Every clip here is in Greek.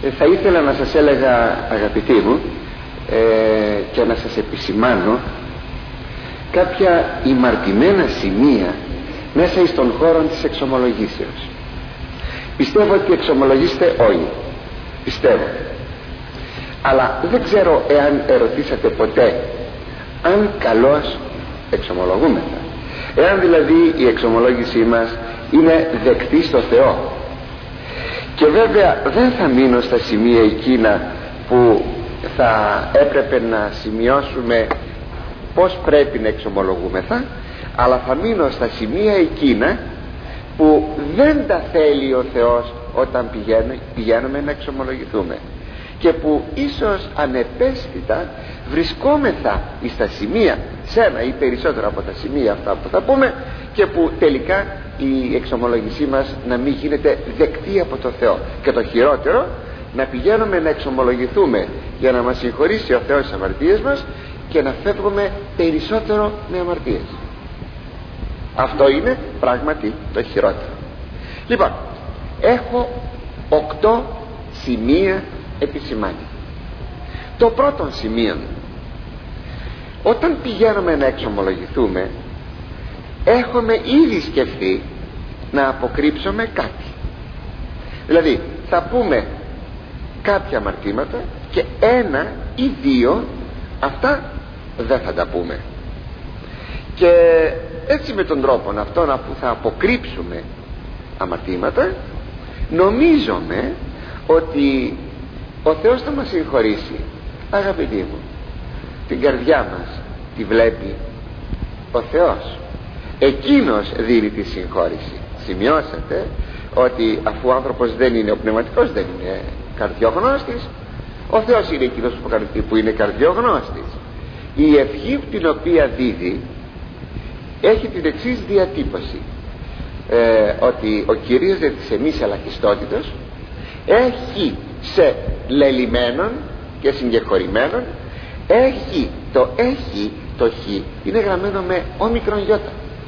Θα ήθελα να σας έλεγα, αγαπητοί μου, και να σας επισημάνω κάποια ημαρτημένα σημεία μέσα εις τον χώρο της εξομολογήσεως. Πιστεύω ότι εξομολογήσετε όλοι, πιστεύω, αλλά δεν ξέρω εάν ερωτήσατε ποτέ αν καλώς εξομολογούμεθα, εάν δηλαδή η εξομολόγησή μας είναι δεκτή στο Θεό. Και βέβαια δεν θα μείνω στα σημεία εκείνα που θα έπρεπε να σημειώσουμε πως πρέπει να εξομολογούμεθα, αλλά θα μείνω στα σημεία εκείνα που δεν τα θέλει ο Θεός όταν πηγαίνουμε να εξομολογηθούμε, και που ίσως ανεπαίσθητα βρισκόμεθα στα σημεία, σε ένα ή περισσότερα από τα σημεία αυτά που θα πούμε, και που τελικά η εξομολόγησή μας να μην γίνεται δεκτή από το Θεό, και το χειρότερο, να πηγαίνουμε να εξομολογηθούμε για να μας συγχωρήσει ο Θεός τις αμαρτίες μας και να φεύγουμε περισσότερο με αμαρτίες. Αυτό είναι πράγματι το χειρότερο. Λοιπόν, έχω 8 σημεία επισημάνει. Το πρώτο σημείο, όταν πηγαίνουμε να εξομολογηθούμε, έχουμε ήδη σκεφτεί να αποκρύψουμε κάτι. Δηλαδή θα πούμε κάποια αμαρτήματα και 1 ή 2 αυτά δεν θα τα πούμε, και έτσι με τον τρόπο αυτόν που θα αποκρύψουμε αμαρτήματα, νομίζουμε ότι ο Θεός θα μας συγχωρήσει. Αγαπητοί μου, την καρδιά μας τη βλέπει ο Θεός, εκείνος δίνει τη συγχώρηση. Σημειώσατε ότι αφού ο άνθρωπος δεν είναι, ο πνευματικός δεν είναι καρδιογνώστης, ο Θεός είναι εκείνος που είναι καρδιογνώστης. Η ευχή την οποία δίδει έχει την εξής διατύπωση, ότι ο Κυρίως δι' της εμείς ελαχιστότητος έχει σε λελημένον και συγκεχωρημένον, έχει το χ είναι γραμμένο με όμικρον γιώτα,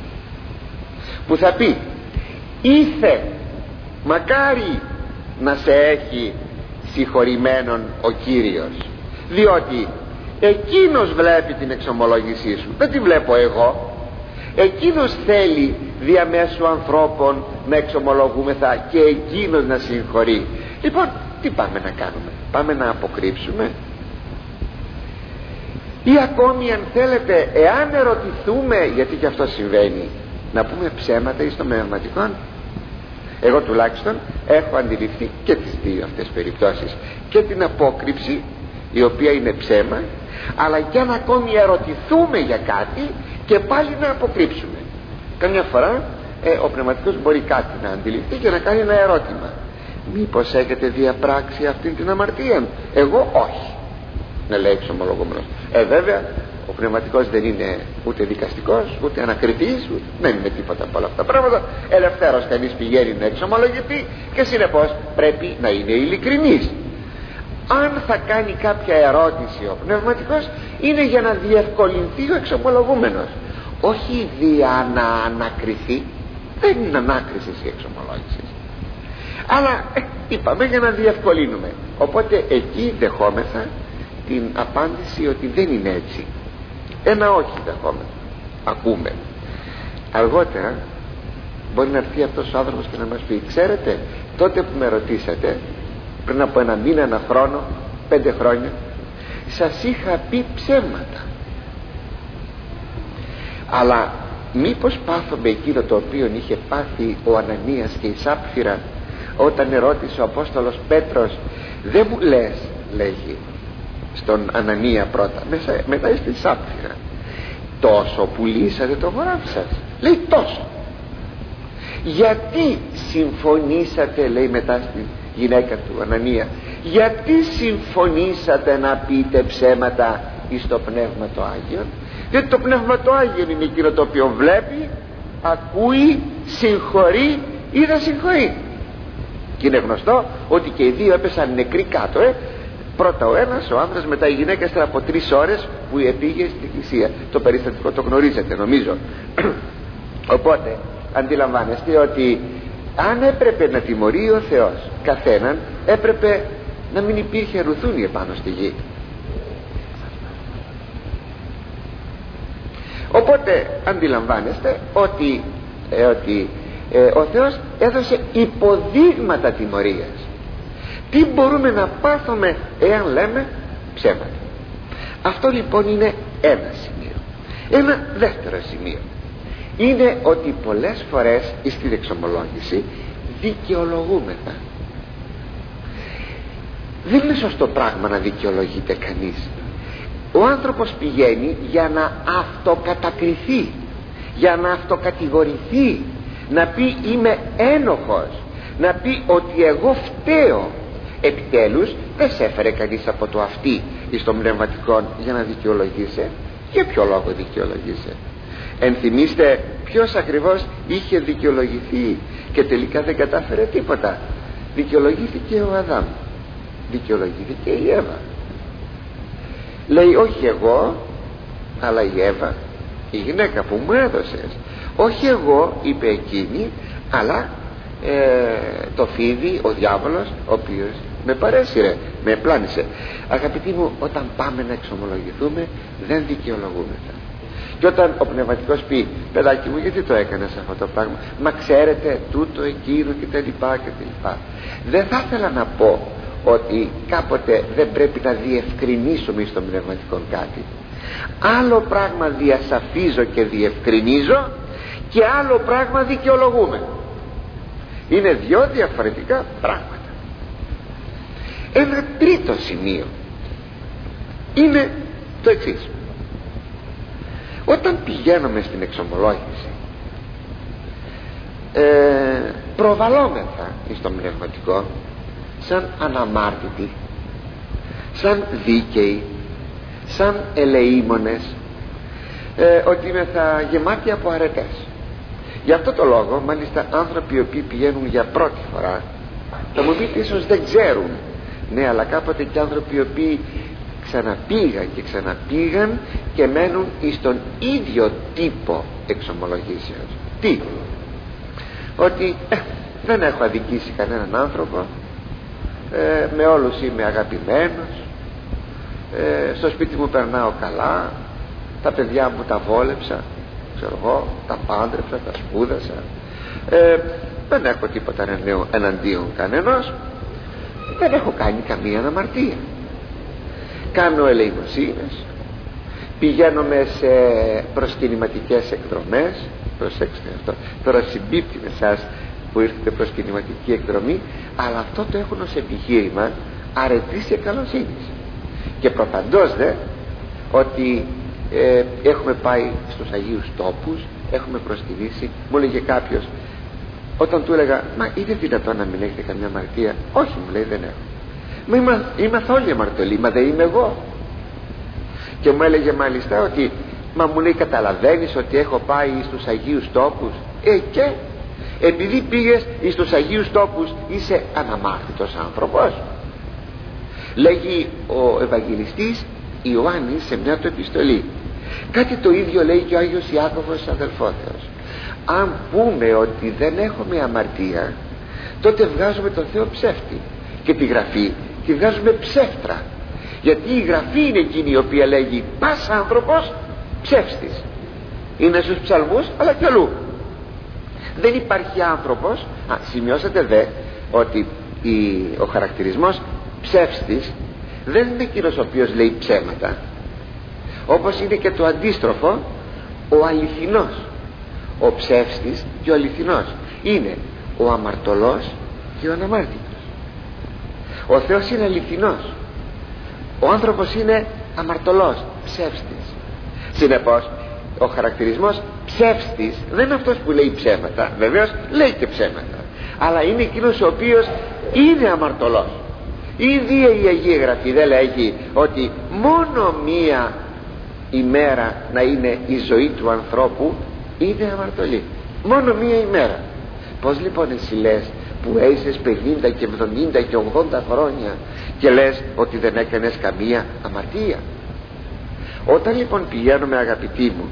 που θα πει ήθε μακάρι να σε έχει συγχωρημένον ο Κύριος, διότι εκείνος βλέπει την εξομολόγησή σου, δεν τη βλέπω εγώ. Εκείνος θέλει διαμέσου ανθρώπων να εξομολογούμεθα και εκείνος να συγχωρεί. Λοιπόν, τι πάμε να κάνουμε? Πάμε να αποκρύψουμε, ή ακόμη, αν θέλετε, εάν ερωτηθούμε, γιατί και αυτό συμβαίνει, να πούμε ψέματα εις το πνευματικό? Εγώ τουλάχιστον έχω αντιληφθεί και τις δύο αυτές περιπτώσεις, και την απόκρυψη η οποία είναι ψέμα, αλλά και αν ακόμη ερωτηθούμε για κάτι και πάλι να αποκρύψουμε. Καμιά φορά ο πνευματικός μπορεί κάτι να αντιληφθεί και να κάνει ένα ερώτημα: μήπως έχετε διαπράξει αυτή την αμαρτία? Εγώ όχι, να λέει εξομολογούμενος. Βέβαια ο πνευματικός δεν είναι ούτε δικαστικός, ούτε ανακριτής, ούτε, δεν είναι τίποτα από όλα αυτά τα πράγματα. Ελευθέρως κανείς πηγαίνει να εξομολογηθεί, και συνεπώς πρέπει να είναι ειλικρινής. Αν θα κάνει κάποια ερώτηση ο πνευματικός, είναι για να διευκολυνθεί ο εξομολογούμενος, όχι για να ανακριθεί. Δεν είναι ανάκριση η εξομολόγηση, αλλά είπαμε για να διευκολύνουμε. Οπότε εκεί δεχόμεθα την απάντηση ότι δεν είναι έτσι. Ένα όχι δεχόμεθα, ακούμε. Αργότερα μπορεί να έρθει αυτός ο άνθρωπος και να μας πει: ξέρετε, τότε που με ρωτήσατε πριν από 1 μήνα, 1 χρόνο, 5 χρόνια, σας είχα πει ψέματα, αλλά μήπως πάθομαι εκείνο το οποίο είχε πάθει ο Ανανίας και η Σάπφυρα, όταν ερώτησε ο Απόστολος Πέτρος? Δεν μου λες, λέγει στον Ανανία πρώτα, μετά στη Σάπφυρα, τόσο πουλήσατε το χωράφι σας? Λέει τόσο. Γιατί συμφωνήσατε, λέει μετά στην γυναίκα του Ανανία, γιατί συμφωνήσατε να πείτε ψέματα εις το Πνεύμα το Άγιον? Διότι το Πνεύμα το Άγιον είναι εκείνο το οποίο βλέπει, ακούει, συγχωρεί ή δεν συγχωρεί. Και είναι γνωστό ότι και οι δύο έπεσαν νεκροί κάτω, πρώτα ο ένας, ο άνδρας, μετά η γυναίκα, ύστερα από 3 ώρες που πήγε στην εκκλησία. Το περιστατικό το γνωρίζετε νομίζω. Οπότε αντιλαμβάνεστε ότι αν έπρεπε να τιμωρεί ο Θεός καθέναν, έπρεπε να μην υπήρχε ρουθούνη επάνω στη γη. Οπότε αντιλαμβάνεστε ότι ο Θεός έδωσε υποδείγματα τιμωρίας. Τι μπορούμε να πάθουμε εάν λέμε ψέματα? Αυτό λοιπόν είναι ένα σημείο. Ένα δεύτερο σημείο είναι ότι πολλές φορές στην εξομολόγηση δικαιολογούμεθα. Δεν είναι σωστό πράγμα να δικαιολογείται κανείς. Ο άνθρωπος πηγαίνει για να αυτοκατακριθεί, για να αυτοκατηγορηθεί, να πει είμαι ένοχος, να πει ότι εγώ φταίω. Επιτέλους δεν σε έφερε κανείς από το αυτί εις το πνευματικό για να δικαιολογήσει. Για ποιο λόγο δικαιολογήσει? Ενθυμίστε ποιος ακριβώς είχε δικαιολογηθεί και τελικά δεν κατάφερε τίποτα? Δικαιολογήθηκε ο Αδάμ, δικαιολογήθηκε η Εύα. Λέει όχι εγώ, αλλά η Εύα, η γυναίκα που μου έδωσες. Όχι εγώ, είπε εκείνη, αλλά το φίδι, ο διάβολος, ο οποίος με παρέσυρε, με πλάνησε. Αγαπητοί μου, όταν πάμε να εξομολογηθούμε δεν δικαιολογούμεθα. Και όταν ο πνευματικός πει παιδάκι μου γιατί το έκανες αυτό το πράγμα, μα ξέρετε τούτο εκείνο κτλ. Δεν θα ήθελα να πω ότι κάποτε δεν πρέπει να διευκρινίσουμε στον πνευματικό κάτι. Άλλο πράγμα διασαφίζω και διευκρινίζω και άλλο πράγμα δικαιολογούμε. Είναι δυο διαφορετικά πράγματα. Ένα τρίτο σημείο είναι το εξής. Όταν πηγαίνουμε στην εξομολόγηση προβαλόμεθα στον πνευματικό σαν αναμάρτητοι, σαν δίκαιοι, σαν ελεήμονες, ότι θα γεμάτοι από αρετές. Γι' αυτό το λόγο μάλιστα άνθρωποι οι οποίοι πηγαίνουν για πρώτη φορά θα μου πείτε ίσως δεν ξέρουν. Ναι, αλλά κάποτε και άνθρωποι οι οποίοι ξαναπήγαν και ξαναπήγαν και μένουν στον ίδιο τύπο εξομολογήσεως. Τι? Ότι δεν έχω αδικήσει κανέναν άνθρωπο, με όλους είμαι αγαπημένος, στο σπίτι μου περνάω καλά, τα παιδιά μου τα βόλεψα, ξέρω εγώ, τα πάντρεψα, τα σπούδασα, δεν έχω τίποτα εναντίον κανένας, δεν έχω κάνει καμία αμαρτία. Κάνω ελεημοσύνες, πηγαίνουμε σε προσκυνηματικές εκδρομές. Προσέξτε αυτό, τώρα συμπίπτει με εσάς που ήρθετε προσκυνηματική εκδρομή, αλλά αυτό το έχουν ως επιχείρημα αρετής και καλοσύνης. Και προφαντώς δε ότι έχουμε πάει στους Αγίους Τόπους, έχουμε προσκυνήσει. Μου έλεγε κάποιος, όταν του έλεγα μα είναι δυνατόν να μην έχετε καμιά αμαρτία? Όχι, μου λέει, δεν έχω. Μα είμαστε όλοι αμαρτωλοί, μα δεν είμαι εγώ? Και μου έλεγε μάλιστα ότι μα μου λέει καταλαβαίνεις ότι έχω πάει στους Αγίους Τόπους? Και επειδή πήγες στους Αγίους Τόπους είσαι αναμάρτητος άνθρωπος? Λέγει ο Ευαγγελιστής Ιωάννης σε μια του επιστολή. Κάτι το ίδιο λέει και ο Άγιος Ιάκωβος αδελφότερος. Αν πούμε ότι δεν έχουμε αμαρτία, τότε βγάζουμε τον Θεό ψεύτη και τη Γραφή τη βγάζουμε ψεύτρα. Γιατί η Γραφή είναι εκείνη η οποία λέγει πας άνθρωπος ψεύστης. Είναι στους ψαλμούς αλλά και αλλού. Δεν υπάρχει άνθρωπος. Σημειώσατε δε ότι ο χαρακτηρισμός ψεύστης δεν είναι εκείνος ο οποίος λέει ψέματα, όπως είναι και το αντίστροφο ο αληθινός. Ο ψεύστης και ο αληθινός είναι ο αμαρτωλός και ο αναμάρτητος. Ο Θεός είναι αληθινός, ο άνθρωπος είναι αμαρτωλός, ψεύστης. Συνεπώς ο χαρακτηρισμός ψεύστης δεν είναι αυτός που λέει ψέματα. Βεβαίως λέει και ψέματα, αλλά είναι εκείνος ο οποίος είναι αμαρτωλός. Ήδη η Αγία Γραφή δεν λέγει ότι μόνο μία ημέρα να είναι η ζωή του ανθρώπου είναι αμαρτωλή? Μόνο μία ημέρα. Πως λοιπόν εσύ λες που έζησες 50 και 70 και 80 χρόνια και λες ότι δεν έκανες καμία αμαρτία? Όταν λοιπόν πηγαίνουμε, αγαπητοί μου,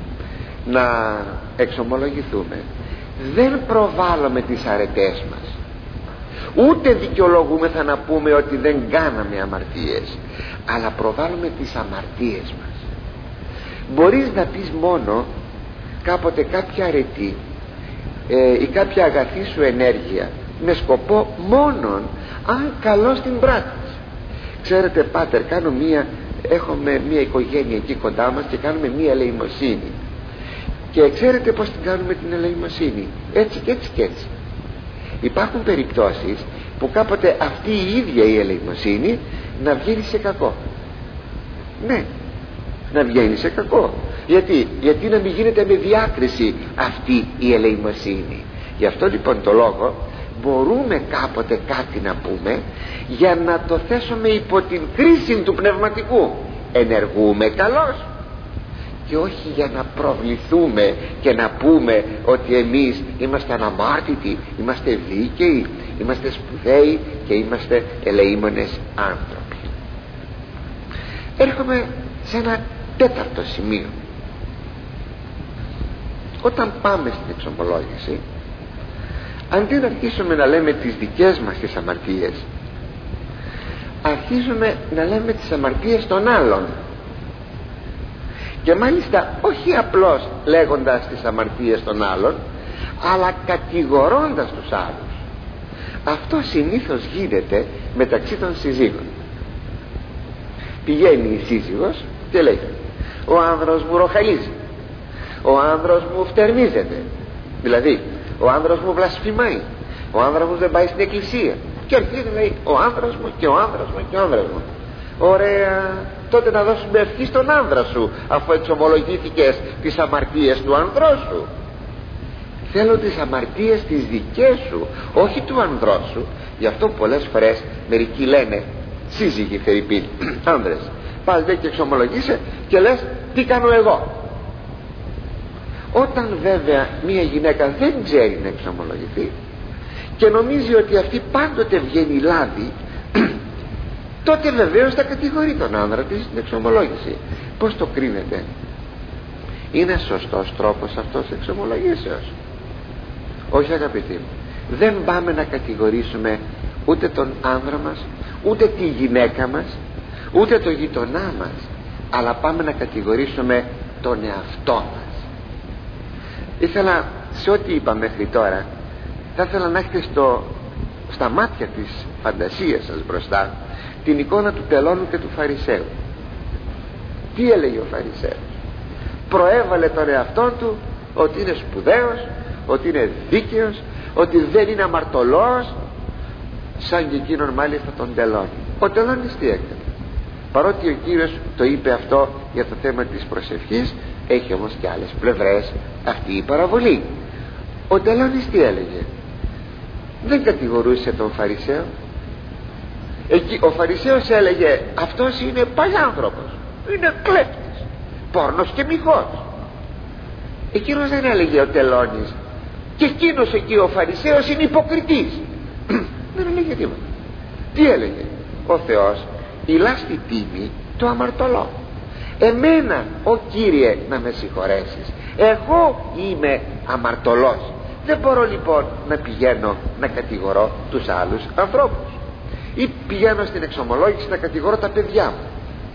να εξομολογηθούμε, δεν προβάλλουμε τις αρετές μας. Ούτε δικαιολογούμεθα να πούμε ότι δεν κάναμε αμαρτίες, αλλά προβάλλουμε τις αμαρτίες μας. Μπορείς να πεις μόνο κάποτε κάποια αρετή ή κάποια αγαθή σου ενέργεια με σκοπό μόνον αν καλό στην πράξη. Ξέρετε, πάτερ, έχουμε μία οικογένεια εκεί κοντά μας και κάνουμε μία ελεημοσύνη, και ξέρετε πως την κάνουμε την ελεημοσύνη? Έτσι και έτσι και έτσι. Υπάρχουν περιπτώσεις που κάποτε αυτή η ίδια η ελεημοσύνη να βγαίνει σε κακό. Ναι, να βγαίνει σε κακό. Γιατί να μην γίνεται με διάκριση αυτή η ελεημοσύνη? Γι' αυτό λοιπόν το λόγο μπορούμε κάποτε κάτι να πούμε για να το θέσουμε υπό την κρίση του πνευματικού. Ενεργούμε καλώς, και όχι για να προβληθούμε και να πούμε ότι εμείς είμαστε αναμάρτητοι, είμαστε δίκαιοι, είμαστε σπουδαίοι και είμαστε ελεήμονες άνθρωποι. Έρχομαι σε ένα τέταρτο σημείο. Όταν πάμε στην εξομολόγηση, αντί να αρχίσουμε να λέμε τις δικές μας τις αμαρτίες, αρχίζουμε να λέμε τις αμαρτίες των άλλων, και μάλιστα όχι απλώς λέγοντας τις αμαρτίες των άλλων, αλλά κατηγορώντας τους άλλους. Αυτό συνήθως γίνεται μεταξύ των συζύγων. Πηγαίνει η σύζυγος και λέει: ο άνδρος μου ροχαλίζει, ο άνδρος μου φτερνίζεται, δηλαδή ο άνδρος μου βλασφημάει, ο άνδρας μου δεν πάει στην εκκλησία, και αρχίζει να λέει ο άνδρας μου και ο άνδρας μου και ο άνδρας μου. Ωραία, τότε να δώσουμε ευχή στον άνδρα σου, αφού εξομολογήθηκες τις αμαρτίες του ανδρός σου. Θέλω τις αμαρτίες τις δικές σου, όχι του ανδρός σου. Γι' αυτό πολλές φορές μερικοί λένε, σύζυγοι φερειπίν, άνδρες, πας δε και εξομολογείσαι και λες τι κάνω εγώ. Όταν βέβαια μια γυναίκα δεν ξέρει να εξομολογηθεί και νομίζει ότι αυτή πάντοτε βγαίνει λάδι, τότε βεβαίως θα κατηγορεί τον άνδρα της στην εξομολόγηση. Πώς το κρίνετε? Είναι σωστός τρόπος αυτός εξομολογήσεως? Όχι, αγαπητοί μου. Δεν πάμε να κατηγορήσουμε ούτε τον άνδρα μας, ούτε τη γυναίκα μας, ούτε το γειτονά μας, αλλά πάμε να κατηγορήσουμε τον εαυτό μας. Ήθελα, σε ό,τι είπα μέχρι τώρα, θα ήθελα να έχετε στα μάτια της φαντασίας σας μπροστά την εικόνα του τελώνου και του Φαρισαίου. Τι έλεγε ο Φαρισαίος? Προέβαλε τον εαυτό του ότι είναι σπουδαίος, ότι είναι δίκαιος, ότι δεν είναι αμαρτωλός, σαν και εκείνον μάλιστα τον τελώνει. Ο τελώνης τι έκανε? Παρότι ο Κύριος το είπε αυτό για το θέμα της προσευχής, έχει όμως και άλλες πλευρές αυτή η παραβολή. Ο τελώνης τι έλεγε? Δεν κατηγορούσε τον Φαρισαίο. Ο Φαρισαίος έλεγε αυτός είναι παλιάνθρωπος, είναι κλέφτης, πόρνος και μοιχός. Εκείνος δεν έλεγε ο τελώνης και εκείνος εκεί ο Φαρισαίος είναι υποκριτής. Δεν έλεγε τίποτα. Τι έλεγε? Ο Θεός ηλά στη τίμη το αμαρτωλό. Εμένα, ο Κύριε, να με συγχωρέσεις, εγώ είμαι αμαρτωλός. Δεν μπορώ λοιπόν να πηγαίνω να κατηγορώ τους άλλους ανθρώπους, ή πηγαίνω στην εξομολόγηση να κατηγορώ τα παιδιά μου.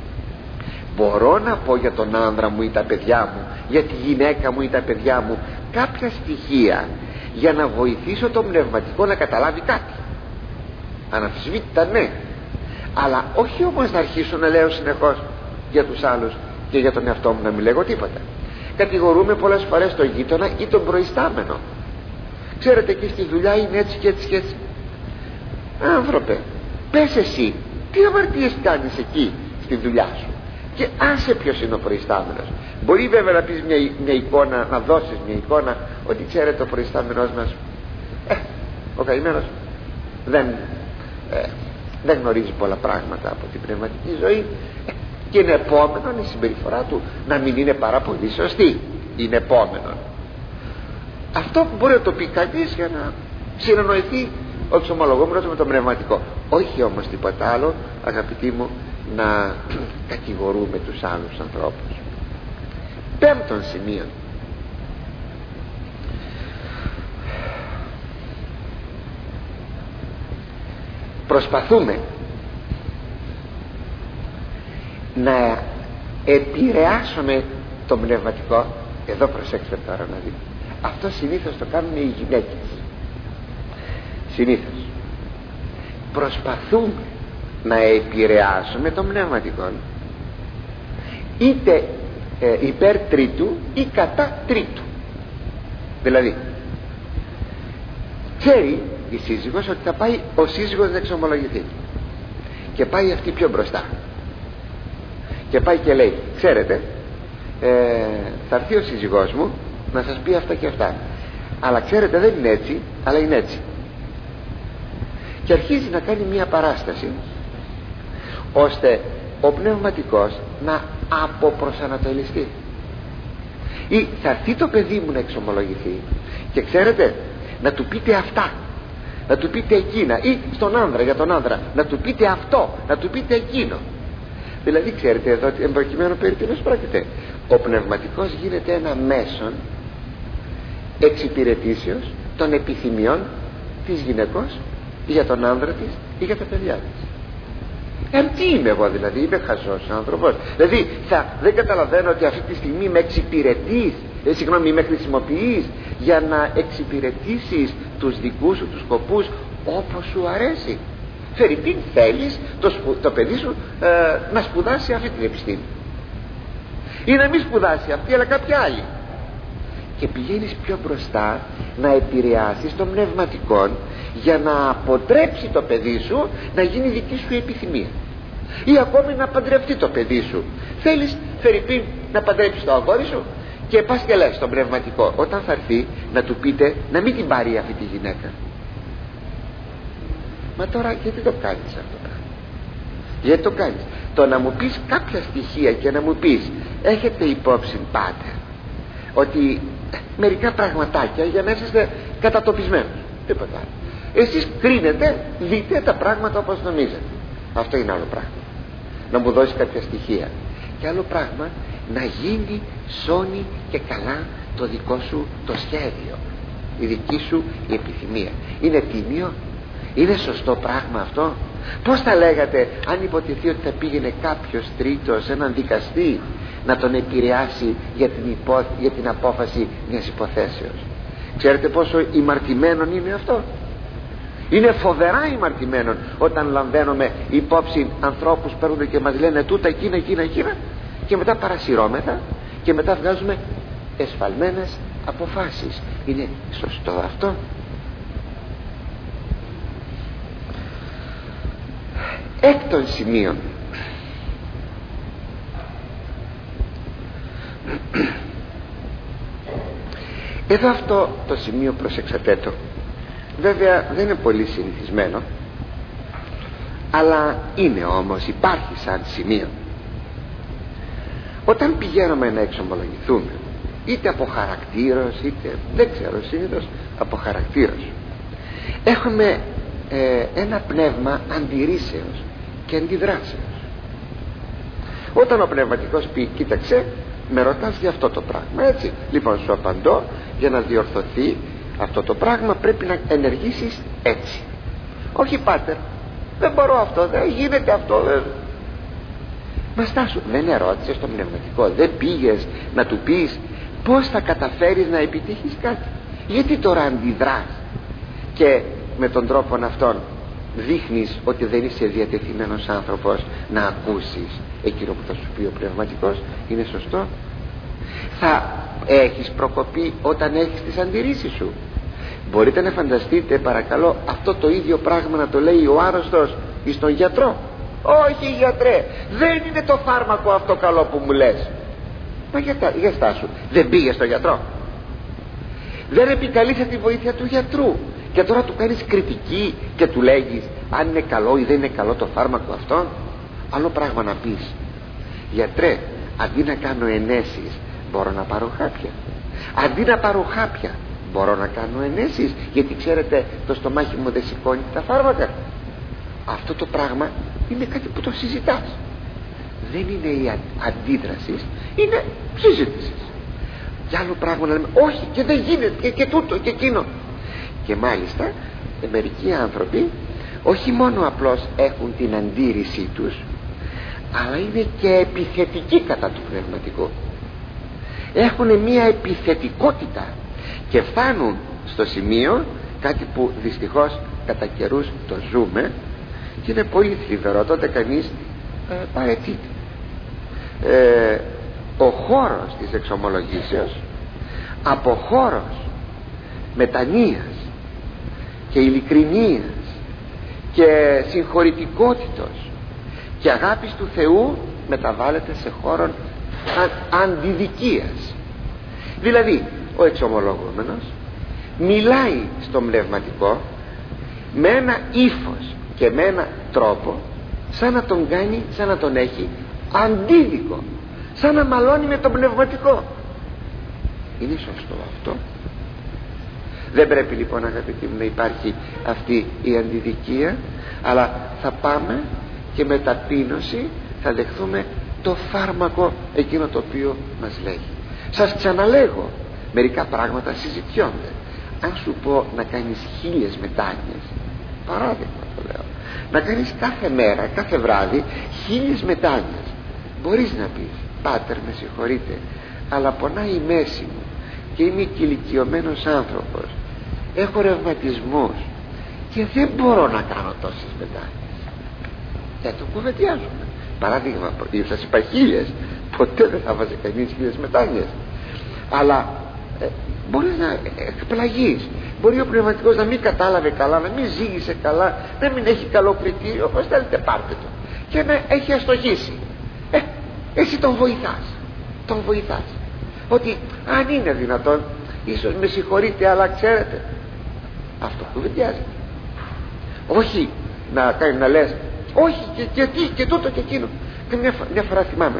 Μπορώ να πω για τον άνδρα μου ή τα παιδιά μου, για τη γυναίκα μου ή τα παιδιά μου, κάποια στοιχεία για να βοηθήσω τον πνευματικό να καταλάβει κάτι. Αναμφισβήτητα ναι, αλλά όχι όμως να αρχίσω να λέω συνεχώς για τους άλλους και για τον εαυτό μου να μην λέγω τίποτα. Κατηγορούμε πολλές φορές τον γείτονα ή τον προϊστάμενο. Ξέρετε, εκεί στη δουλειά είναι έτσι και έτσι και έτσι. Άνθρωπε, πες εσύ τι αμαρτίες κάνεις εκεί στη δουλειά σου, και άσε ποιος είναι ο προϊστάμενος. Μπορεί βέβαια να πεις μια εικόνα, να δώσεις μια εικόνα ότι ξέρετε ο προϊστάμενος μας ο καημένος δεν γνωρίζει πολλά πράγματα από την πνευματική ζωή, και είναι επόμενον η συμπεριφορά του να μην είναι πάρα πολύ σωστή. Είναι επόμενον. Αυτό μπορεί να το πει κανείς για να συνεννοηθεί ο εξομολογούμενος με τον πνευματικό. Όχι όμως τίποτα άλλο, αγαπητοί μου, να κατηγορούμε τους άλλους ανθρώπους. Πέμπτον σημείο, προσπαθούμε να επηρεάσουμε το πνευματικό. Εδώ προσέξτε τώρα να δείτε, αυτό συνήθως το κάνουν οι γυναίκες. Συνήθως προσπαθούμε να επηρεάσουμε το πνευματικό, είτε υπέρ τρίτου ή κατά τρίτου. Δηλαδή ξέρει η σύζυγος ότι θα πάει ο σύζυγος να εξομολογηθεί, και πάει αυτή πιο μπροστά και πάει και λέει, ξέρετε, θα έρθει ο σύζυγός μου να σας πει αυτά και αυτά, αλλά ξέρετε δεν είναι έτσι, αλλά είναι έτσι. Και αρχίζει να κάνει μια παράσταση ώστε ο πνευματικός να αποπροσανατολιστεί. Ή θα έρθει το παιδί μου να εξομολογηθεί και ξέρετε, να του πείτε αυτά, να του πείτε εκείνα, ή στον άνδρα, για τον άνδρα, να του πείτε αυτό, να του πείτε εκείνο. Δηλαδή ξέρετε εδώ εν προκειμένου περί τίνος πρόκειται. Ο πνευματικός γίνεται ένα μέσον εξυπηρετήσεως των επιθυμιών της γυναικός για τον άνδρα της ή για τα παιδιά της. Τι είμαι εγώ δηλαδή, είμαι χαζός άνθρωπος? Δηλαδή δεν καταλαβαίνω ότι αυτή τη στιγμή με εξυπηρετείς, με χρησιμοποιείς για να εξυπηρετήσεις τους δικούς σου τους σκοπούς όπως σου αρέσει? Φερρυπίν θέλεις το παιδί σου να σπουδάσει αυτή την επιστήμη, ή να μην σπουδάσει αυτή αλλά κάποια άλλη, και πηγαίνεις πιο μπροστά να επηρεάσεις τον πνευματικό για να αποτρέψει το παιδί σου να γίνει δική σου επιθυμία, ή ακόμη να παντρευτεί το παιδί σου. Θέλεις φερρυπίν να παντρέψεις το αγόρι σου και πας και λες στον πνευματικό, όταν θα έρθει να του πείτε να μην την πάρει αυτή τη γυναίκα. Μα τώρα γιατί το κάνεις αυτό? Γιατί το κάνεις? Το να μου πεις κάποια στοιχεία και να μου πεις, έχετε υπόψη πάτε ότι μερικά πραγματάκια για να είσαστε κατατοπισμένους, τίποτα άλλο. Εσείς κρίνετε, δείτε τα πράγματα όπως νομίζετε. Αυτό είναι άλλο πράγμα, να μου δώσει κάποια στοιχεία. Και άλλο πράγμα να γίνει σώνη και καλά το δικό σου το σχέδιο, η δική σου η επιθυμία. Είναι τίμιο? Είναι σωστό πράγμα αυτό? Πώς θα λέγατε αν υποτιθεί ότι θα πήγαινε κάποιος τρίτος, έναν δικαστή, να τον επηρεάσει για την απόφαση μιας υποθέσεως? Ξέρετε πόσο ημαρτημένον είναι αυτό? Είναι φοβερά ημαρτημένον όταν λαμβάνουμε υπόψη ανθρώπους που παίρνουν και μας λένε τούτα εκείνα και μετά παρασυρώμεθα και μετά βγάζουμε εσφαλμένες αποφάσεις. Είναι σωστό αυτό? Έκτον σημείων, εδώ αυτό το σημείο προσεξατε το. Βέβαια δεν είναι πολύ συνηθισμένο, αλλά είναι όμως, υπάρχει σαν σημείο. Όταν πηγαίνουμε να εξομολογηθούμε, είτε από χαρακτήρος είτε δεν ξέρω, συνήθως από χαρακτήρος, έχουμε ένα πνεύμα αντιρρήσεως και αντιδράσεως. Όταν ο πνευματικός πει κοίταξε, με ρωτάς για αυτό το πράγμα, έτσι, λοιπόν σου απαντώ, για να διορθωθεί αυτό το πράγμα πρέπει να ενεργήσεις έτσι. Όχι πάτερ, δεν μπορώ αυτό, δεν γίνεται αυτό, Μα στάσου, δεν ερώτησες το πνευματικό, δεν πήγες να του πεις πώς θα καταφέρεις να επιτύχεις κάτι? Γιατί τώρα αντιδράς και με τον τρόπο αυτόν δείχνεις ότι δεν είσαι διατεθειμένος άνθρωπος να ακούσεις εκείνο που θα σου πει ο πνευματικός? Είναι σωστό? Θα έχεις προκοπή όταν έχεις τις αντιρρήσεις σου? Μπορείτε να φανταστείτε παρακαλώ αυτό το ίδιο πράγμα να το λέει ο άρρωστος εις τον γιατρό? Όχι γιατρέ, δεν είναι το φάρμακο αυτό καλό που μου λες. Μα για στάσου, δεν πήγες στον γιατρό? Δεν επικαλείσαι τη βοήθεια του γιατρού και τώρα του κάνεις κριτική και του λέγεις αν είναι καλό ή δεν είναι καλό το φάρμακο αυτό? Άλλο πράγμα να πεις γιατρέ, αντί να κάνω ενέσεις μπορώ να πάρω χάπια, αντί να πάρω χάπια μπορώ να κάνω ενέσεις, γιατί ξέρετε το στομάχι μου δεν σηκώνει τα φάρμακα. Αυτό το πράγμα είναι κάτι που το συζητάς, δεν είναι η αντίδραση, είναι συζήτηση. Για άλλο πράγμα να λέμε όχι και δεν γίνεται και τούτο και εκείνο. Και μάλιστα μερικοί άνθρωποι όχι μόνο απλώς έχουν την αντίρρησή τους, αλλά είναι και επιθετικοί κατά του πνευματικού. Έχουν μια επιθετικότητα και φτάνουν στο σημείο, κάτι που δυστυχώς κατά καιρούς το ζούμε και είναι πολύ θλιβερό, τότε κανείς παραιτείται. Ο χώρος της εξομολογήσεως από χώρος μετανοίας και ειλικρινίας και συγχωρητικότητος και αγάπης του Θεού μεταβάλλεται σε χώρο αντιδικίας. Δηλαδή ο εξομολογούμενος μιλάει στο πνευματικό με ένα ύφος και με ένα τρόπο σαν να τον κάνει, σαν να τον έχει αντίδικο, σαν να μαλώνει με το πνευματικό. Είναι σωστό αυτό? Δεν πρέπει λοιπόν, αγαπητοί μου, να υπάρχει αυτή η αντιδικία, αλλά θα πάμε και με ταπείνωση θα δεχθούμε το φάρμακο εκείνο το οποίο μας λέγει. Σας ξαναλέγω, μερικά πράγματα συζητιόνται. Αν σου πω να κάνεις 1000 μετάνοιες, παράδειγμα το λέω, να κάνεις κάθε μέρα, κάθε βράδυ 1000 μετάνοιες, μπορείς να πεις, πάτερ με συγχωρείτε, αλλά πονάει η μέση μου και είμαι και ηλικιωμένος άνθρωπος, έχω ρευματισμούς και δεν μπορώ να κάνω τόσες μετάνοιες. Και το κουβεντιάζουμε. Παράδειγμα, σας είπα 1000, ποτέ δεν θα βάζει κανείς 1000 μετάνοιες, αλλά μπορεί να εκπλαγείς. Μπορεί ο πνευματικός να μην κατάλαβε καλά, να μην ζήγησε καλά, να μην έχει καλό κριτήριο, όπως θέλετε πάρτε το, και να έχει αστοχήσει. Εσύ τον βοηθάς, ότι αν είναι δυνατόν, ίσως με συγχωρείτε, αλλά ξέρετε, αυτό κουβεντιάζει. Όχι να λες όχι και τι και τούτο και εκείνο. Και μια φορά θυμάμαι,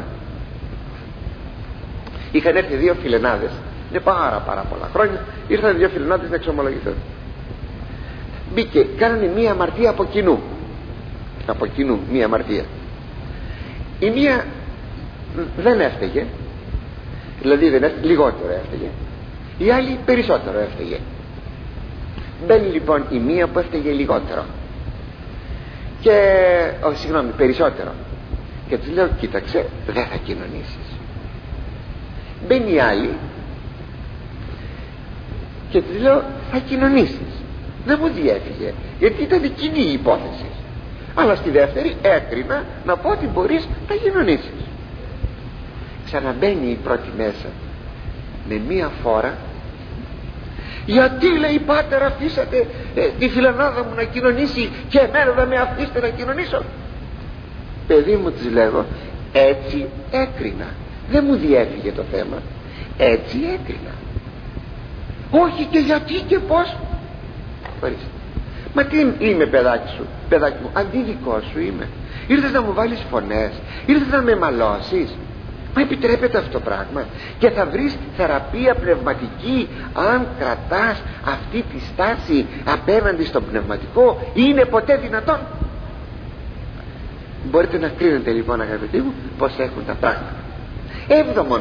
είχαν έρθει 2 φιλενάδες, είναι πάρα πολλά χρόνια, ήρθαν 2 φιλενάδες να εξομολογηθούν. Μπήκε, κάνανε μία αμαρτία από κοινού, μία αμαρτία. Η μία δεν έφταιγε, δηλαδή λιγότερο έφταιγε, η άλλη περισσότερο έφταιγε. Μπαίνει λοιπόν η μία που έφταιγε λιγότερο και περισσότερο, και της λέω, κοίταξε, δεν θα κοινωνήσεις. Μπαίνει η άλλη και της λέω, θα κοινωνήσεις. Δεν μου διέφυγε, γιατί ήταν εκείνη η υπόθεση. Αλλά στη δεύτερη έκρινα να πω ότι μπορείς να κοινωνήσεις. Ξαναμπαίνει η πρώτη μέσα με μία φόρα. Γιατί, λέει, πάτερ, αφήσατε τη φιλενάδα μου να κοινωνήσει και εμένα δεν με αφήσετε να κοινωνήσω? Παιδί μου, της λέγω, έτσι έκρινα, δεν μου διέφυγε το θέμα, έτσι έκρινα. Όχι και γιατί και πως. Ορίστε. Μα τι είμαι, παιδάκι μου, αντίδικό σου είμαι. Ήρθες να μου βάλεις φωνές, ήρθες να με μαλώσεις? Μα επιτρέπεται αυτό το πράγμα? Και θα βρεις θεραπεία πνευματική αν κρατάς αυτή τη στάση απέναντι στο πνευματικό? Είναι ποτέ δυνατόν? Μπορείτε να κρίνετε λοιπόν, αγαπητοί μου, πως έχουν τα πράγματα. 7,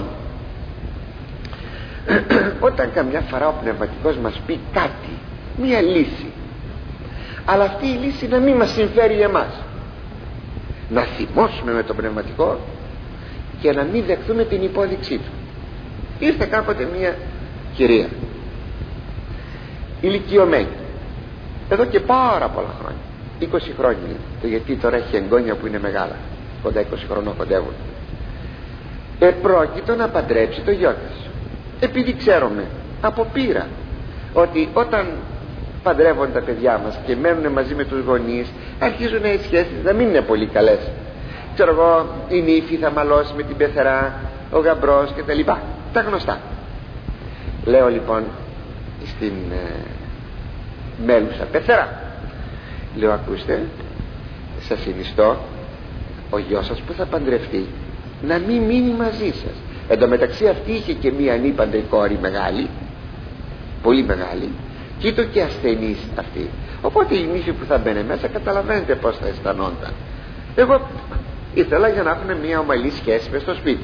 όταν καμιά φορά ο πνευματικός μας πει κάτι, μία λύση, αλλά αυτή η λύση να μην μας συμφέρει εμάς, να θυμώσουμε με το πνευματικό και να μην δεχθούμε την υπόδειξή του. Ήρθε κάποτε μία κυρία ηλικιωμένη, εδώ και πάρα πολλά χρόνια, 20 χρόνια, γιατί τώρα έχει εγγόνια που είναι μεγάλα, κοντά 20 χρονών κοντεύουν. Επρόκειτο να παντρέψει το γιο της, επειδή ξέρουμε από πείρα ότι όταν παντρεύονται τα παιδιά μας και μένουν μαζί με τους γονείς, αρχίζουν οι σχέσεις να μην είναι πολύ καλές. Ξέρω εγώ, η νύφη θα μαλώσει με την πεθερά, ο γαμπρός και τα λοιπά, τα γνωστά. Λέω λοιπόν στην μέλουσα πεθερά, λέω, ακούστε, σας συνιστώ ο γιος σας που θα παντρευτεί να μην μείνει μαζί σας. Εν τω μεταξύ αυτή είχε και μία ανήπαντρη κόρη μεγάλη, πολύ μεγάλη, και ήταν και ασθενής αυτή, οπότε η νύφη που θα μπαίνει μέσα, καταλαβαίνετε πως θα αισθανόνταν. Εγώ ήθελα για να έχουν μία ομαλή σχέση μες στο σπίτι.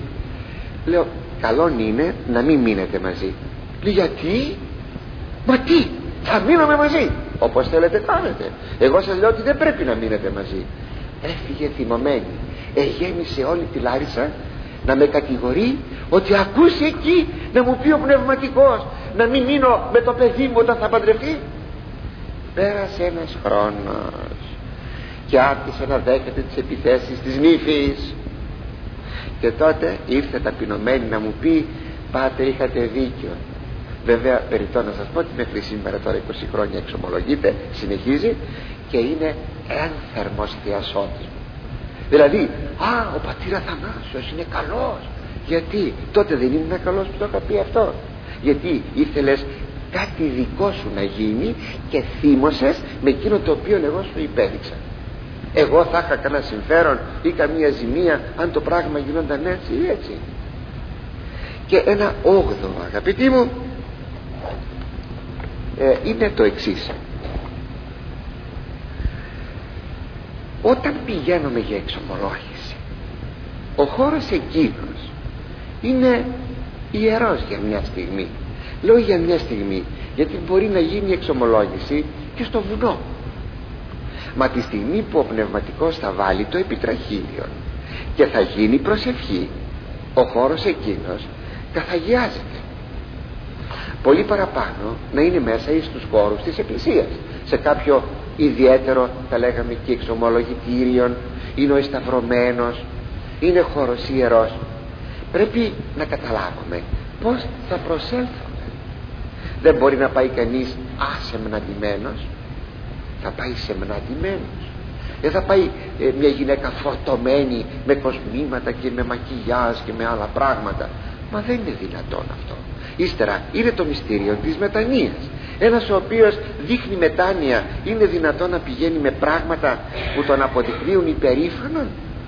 Λέω, καλόν είναι να μην μείνετε μαζί. Λέει, γιατί? Μα τι, Θα μείνουμε μαζί. Όπως θέλετε κάνετε. Εγώ σας λέω ότι δεν πρέπει να μείνετε μαζί. Έφυγε θυμωμένη. Γέμισε όλη τη Λάρισα να με κατηγορεί ότι ακούσε εκεί να μου πει ο πνευματικός να μην μείνω με το παιδί μου όταν θα παντρευτεί. Πέρασε ένας χρόνος και άρχισε να δέχεται τις επιθέσεις της νύφης, και τότε ήρθε ταπεινωμένη να μου πει: πάτερ, είχατε δίκιο. Βέβαια περιττό να σας πω ότι μέχρι σήμερα, τώρα 20 χρόνια εξομολογείται, συνεχίζει και είναι ένθερμος θειασότης μου. Δηλαδή, ο πατήρ Αθανάσιος είναι καλός. Γιατί τότε δεν ήμουν καλός που το είχα πει αυτό? Γιατί ήθελες κάτι δικό σου να γίνει και θύμωσες με εκείνο το οποίο εγώ σου υπέδειξα. Εγώ θα είχα κανένα συμφέρον ή καμία ζημία αν το πράγμα γινόταν έτσι ή έτσι? Και ένα 8ο, αγαπητοί μου, είναι το εξής. Όταν πηγαίνουμε για εξομολόγηση, ο χώρος εκείνος είναι ιερός για μια στιγμή. Λέω για μια στιγμή γιατί μπορεί να γίνει εξομολόγηση και στο βουνό. Μα τη στιγμή που ο πνευματικός θα βάλει το επιτραχύλιο και θα γίνει προσευχή, ο χώρος εκείνος καθαγιάζεται. Πολύ παραπάνω να είναι μέσα εις τους χώρους της εκκλησίας, σε κάποιο ιδιαίτερο, θα λέγαμε, και εξομολογητήριον, είναι ο εσταυρωμένος, είναι χώρος ιερός. Πρέπει να καταλάβουμε πως θα προσέλθουμε. Δεν μπορεί να πάει κανείς ασεμναντημένος, θα πάει σεμναντημένος. Δεν θα πάει μια γυναίκα φορτωμένη με κοσμήματα και με μακιγιάζ και με άλλα πράγματα. Μα δεν είναι δυνατόν αυτό. Ύστερα είναι το μυστήριο της μετανοίας. Ένας ο οποίος δείχνει μετάνοια, είναι δυνατόν να πηγαίνει με πράγματα που τον αποδεικνύουν υπερήφανον?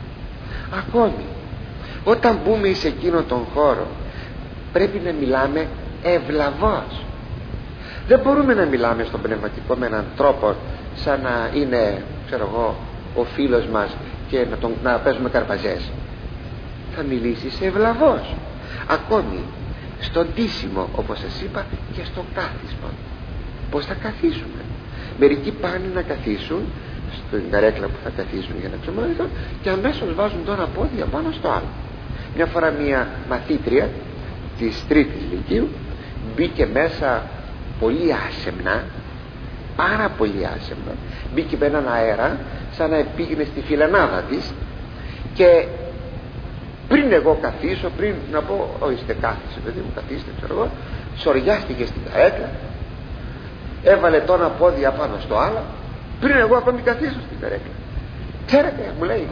Ακόμη όταν μπούμε σε εκείνο τον χώρο πρέπει να μιλάμε ευλαβώς. Δεν μπορούμε να μιλάμε στον πνευματικό με έναν τρόπο σαν να είναι, ξέρω εγώ, ο φίλος μας και να παίζουμε καρπαζές. Θα μιλήσεις ευλαβώς. Ακόμη στον ντύσιμο, όπως σας είπα, και στο κάθισμα. Πως θα καθίσουμε? Μερικοί πάνε να καθίσουν στην καρέκλα που θα καθίσουν για να εξομολογηθούν και αμέσως βάζουν το ένα πόδι πάνω στο άλλο. Μια φορά μια μαθήτρια της 3ης Λυκείου μπήκε μέσα πολύ άσεμνα, πάρα πολύ άσεμνα, μπήκε με έναν αέρα σαν να πήγαινε στη φιλενάδα της, και πριν εγώ καθίσω, πριν να πω είστε κάθισε παιδί μου, καθίστε, ξέρω εγώ, σοριάστηκε στην καρέκλα, έβαλε το ένα πόδι απάνω στο άλλο, πριν εγώ ακόμη καθίσω στην καρέκλα. Ξέρετε, μου λέει,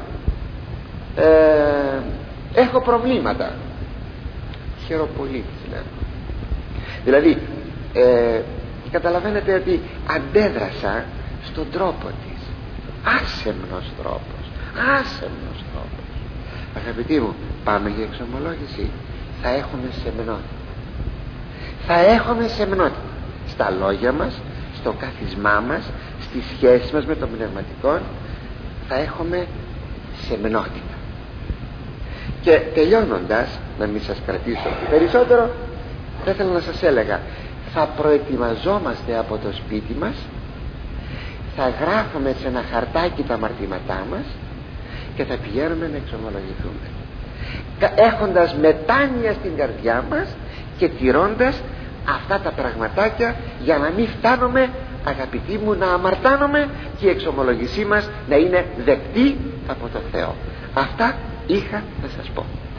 έχω προβλήματα. Χεροπολίτης λέμε. Δηλαδή καταλαβαίνετε ότι αντέδρασα στον τρόπο της. Άσεμνος τρόπος. Αγαπητοί μου, πάμε για εξομολόγηση. Θα έχουμε σεμνότητα στα λόγια μας, στο κάθισμά μας, στη σχέση μας με τον πνευματικό. Θα έχουμε σεμνότητα. Και τελειώνοντας, να μην σας κρατήσω περισσότερο, θα ήθελα να σας έλεγα, θα προετοιμαζόμαστε από το σπίτι μας, θα γράφουμε σε ένα χαρτάκι τα αμαρτήματά μας και θα πηγαίνουμε να εξομολογηθούμε, έχοντας μετάνοια στην καρδιά μας και τηρώντας αυτά τα πραγματάκια, για να μην φτάνουμε, αγαπητοί μου, να αμαρτάνουμε και η εξομολογησή μας να είναι δεκτή από το Θεό. Αυτά είχα να σας πω.